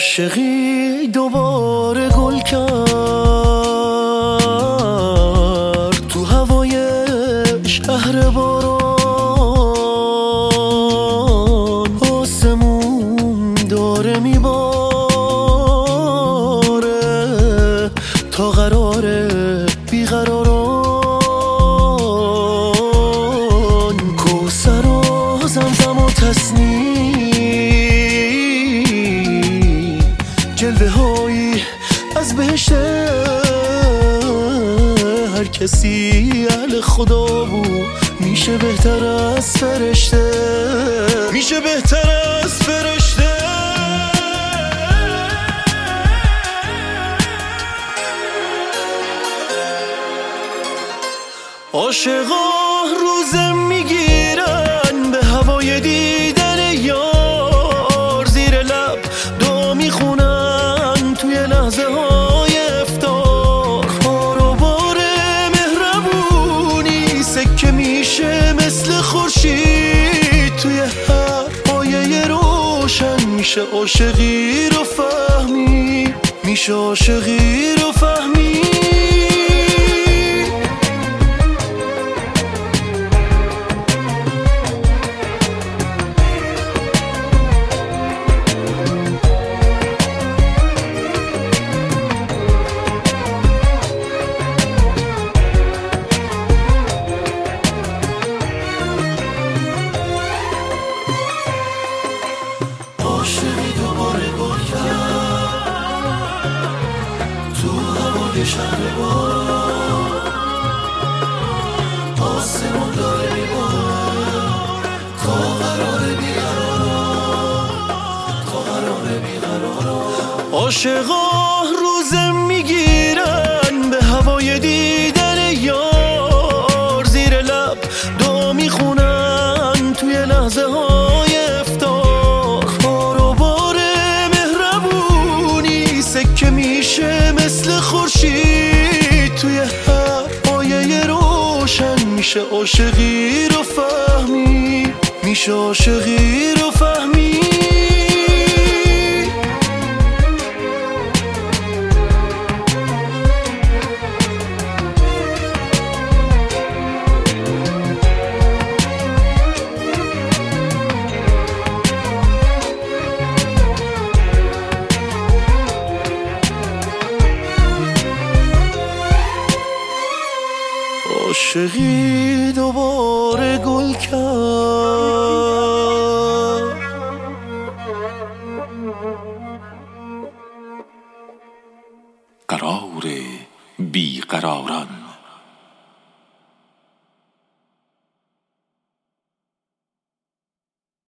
عاشقی دوباره گل کرد تو هوای شهر باران، آسمون داره میباره تا قراره بیقراران. کوثر و زمزم و تسنیم، جلوه هایی از بهشت، هر کسی اهل خدا بود میشه بهتر از فرشته، میشه بهتر از فرشته. عاشقا روزه میگیرن به هوای دیدن یار، زیر لب دعا میخونن توی لحظه های افتار. کار و بار مهربونی سکه میشه مثل خورشید، توی هر پایه روشن میشه عاشقی رو فهمی، میشه عاشقی رو فهمی. عاشقی دوباره گل کرد تو هوای شهر باران، آسمون داره میباره تا قراره بیقراران، تا قراره بیقراران. عاشقا روزه میگیرن به هوای دیدن یار، زیر لب دعا میخونن توی لحظه های افتار. کار و بار مهربونی سکه میشه مثل خورشید، توی هر پایه روشن میشه عاشقی رو فهمی، میشه عاشقی رو فهمی. عاشقی دوباره گل کرد. قرار بیقراران.